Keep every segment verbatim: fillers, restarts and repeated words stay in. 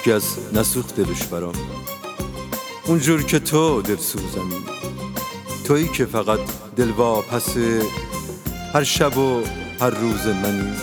هیچکس نسوخت دلش برام اونجور که تو دل سوزمی، تویی که فقط دلواپس هر شب و هر روز منی.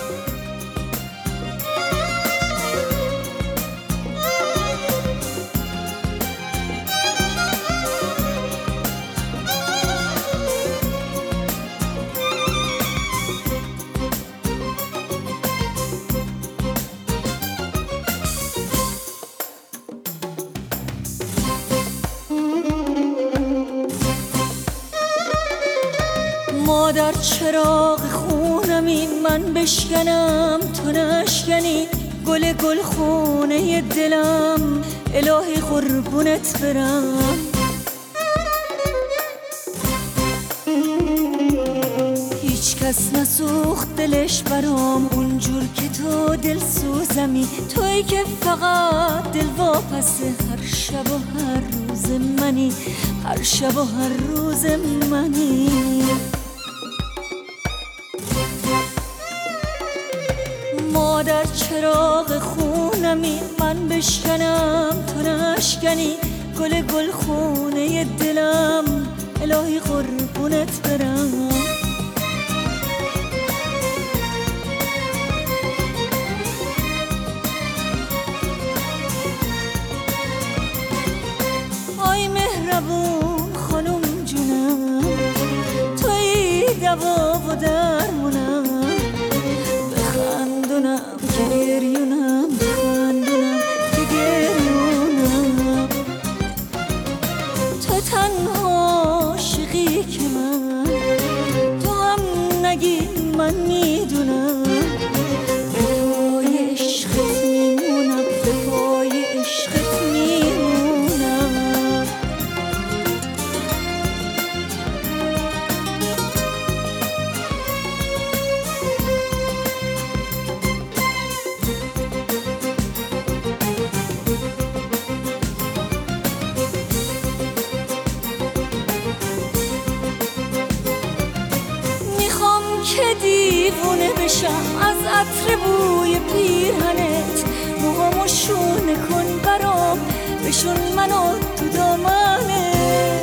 مادر چراغ خونمی، من بشکنم تو نشکنی، گل گل خونه دلم الهی قربونت برم. هیچ کس نسوخت دلش برام اونجور که تو دل سوزمی، تویی که فقط دل واپس هر شب و هر روز منی، هر شب و هر روز منی. مادر چراغ خونمی، من بشکنم تو نشکنی، گل گل خونه دلم الهی قربونت برم. آی مهربون خانم جونم، تویی دوا و درمونم، بخندونم که گریونم، بخندونم که گریونم. تو تنها عاشقی که من، تو هم نگی من میدونم، به پای عشقت میمونم، به پای عشقت میمونم. که دیوونه بشم از عطر بوی پیرهنت، موهامو شونه کن برام، بشون منو تو دامنت.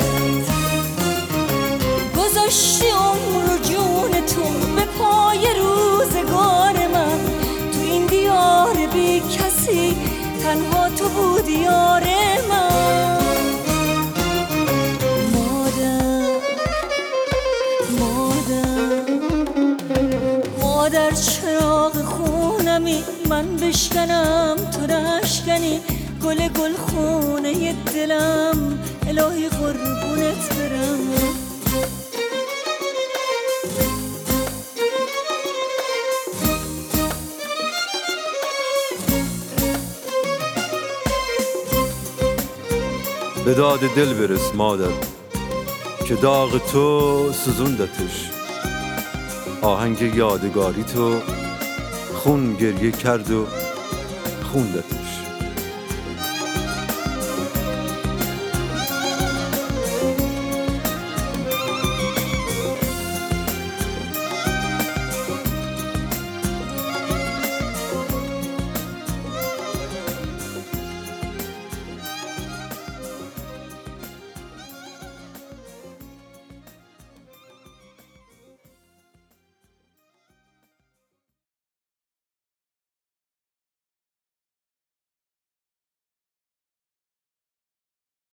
گذاشتی عمر و جون تو به پای روزگار من، تو این دیار بی کسی تنها تو بودی یار من. مادر چراغ خونمی، من بشکنم تو نشکنی، گل گل خونه دلم الهی قربونت برم. به داد دل برس مادر که داغ تو سوزوندتش، آهنگ یادگاری تو خون گریه کرد و خوندتش.